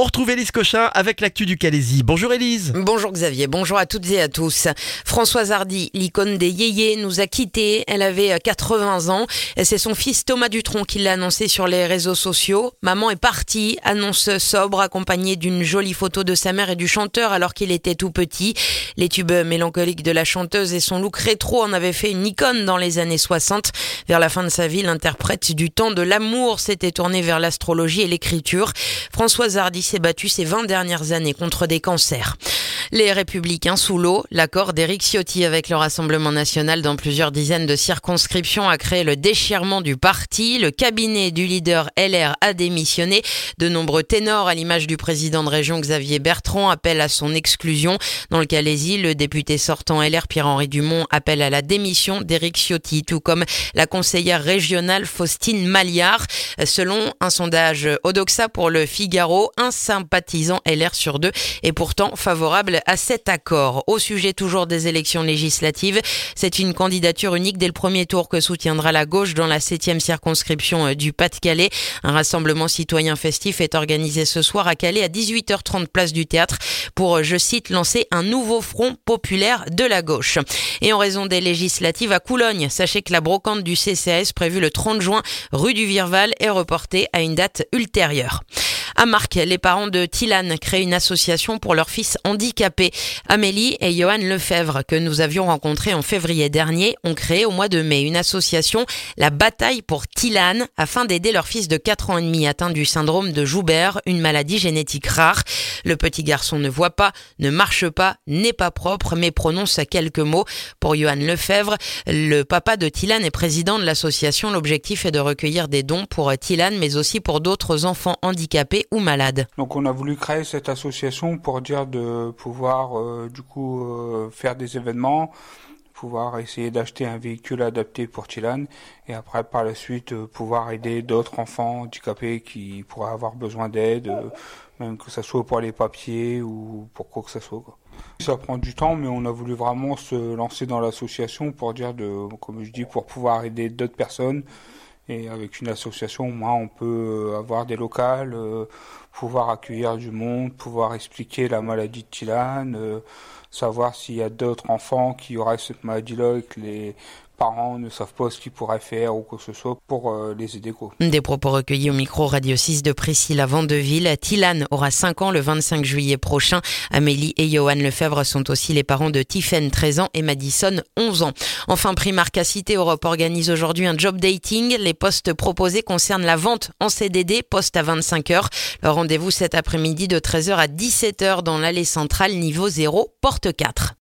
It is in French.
On retrouve Élise Cochin avec l'actu du Calaisis. Bonjour Élise. Bonjour Xavier, bonjour à toutes et à tous. Françoise Hardy, l'icône des yéyés, nous a quittés. Elle avait 80 ans. Et c'est son fils Thomas Dutronc qui l'a annoncé sur les réseaux sociaux. Maman est partie, annonce sobre, accompagnée d'une jolie photo de sa mère et du chanteur alors qu'il était tout petit. Les tubes mélancoliques de la chanteuse et son look rétro en avaient fait une icône dans les années 60. Vers la fin de sa vie, l'interprète du temps de l'amour s'était tournée vers l'astrologie et l'écriture. Françoise Hardy s'est battue ces 20 dernières années contre des cancers. Les Républicains sous l'eau, l'accord d'Éric Ciotti avec le Rassemblement national dans plusieurs dizaines de circonscriptions a créé le déchirement du parti. Le cabinet du leader LR a démissionné. De nombreux ténors, à l'image du président de région Xavier Bertrand, appellent à son exclusion. Dans le Calaisis, le député sortant LR Pierre-Henri Dumont appelle à la démission d'Éric Ciotti, tout comme la conseillère régionale Faustine Maliard. Selon un sondage Odoxa pour le Figaro, un sympathisant LR sur 2 est pourtant favorable à cet accord. Au sujet toujours des élections législatives, c'est une candidature unique dès le premier tour que soutiendra la gauche dans la 7e circonscription du Pas-de-Calais. Un rassemblement citoyen festif est organisé ce soir à Calais à 18h30 place du Théâtre pour, je cite, lancer un nouveau front populaire de la gauche. Et en raison des législatives à Coulogne, sachez que la brocante du CCAS prévue le 30 juin rue du Virval est reportée à une date ultérieure. À Marques, les parents de Tilan créent une association pour leur fils handicapé. Amélie et Johan Lefebvre, que nous avions rencontrés en février dernier, ont créé au mois de mai une association, la Bataille pour Tilan, afin d'aider leur fils de 4 ans et demi atteint du syndrome de Joubert, une maladie génétique rare. Le petit garçon ne voit pas, ne marche pas, n'est pas propre, mais prononce quelques mots. Pour Johan Lefebvre, le papa de Tilan est président de l'association. L'objectif est de recueillir des dons pour Tilan, mais aussi pour d'autres enfants handicapés ou malades. Donc on a voulu créer cette association pour dire de pouvoir faire des événements, pouvoir essayer d'acheter un véhicule adapté pour Tilan et après par la suite pouvoir aider d'autres enfants handicapés qui pourraient avoir besoin d'aide, même que ce soit pour les papiers ou pour quoi que ce soit. Ça prend du temps, mais on a voulu vraiment se lancer dans l'association pour dire comme je dis, pour pouvoir aider d'autres personnes. Et avec une association, au moins, on peut avoir des locales, pouvoir accueillir du monde, pouvoir expliquer la maladie de Tilan, savoir s'il y a d'autres enfants qui auraient cette maladie-là et que les parents ne savent pas ce qu'ils pourraient faire ou quoi que ce soit pour les aider. Des propos recueillis au micro Radio 6 de Priscilla Vandeville. Tilan aura 5 ans le 25 juillet prochain. Amélie et Johan Lefebvre sont aussi les parents de Tiffaine, 13 ans, et Madison, 11 ans. Enfin, Primark à Cité Europe organise aujourd'hui un job dating. Les postes proposés concernent la vente en CDD, poste à 25 heures. Le rendez-vous cet après-midi de 13h à 17h dans l'allée centrale, niveau 0, porte 4.